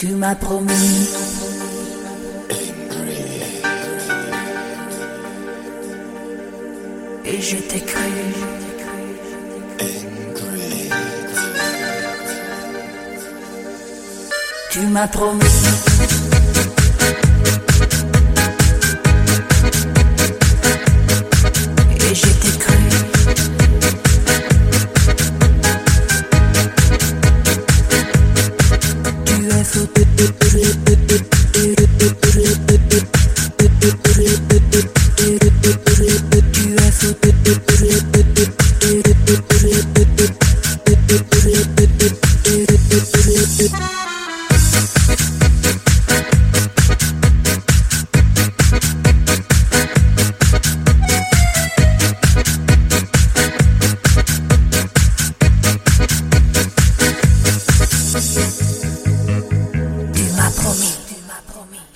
Tu m'as promis et je t'ai cru. Tu m'as promis et je t'ai cru. Tu es fou. Tu m'as promis.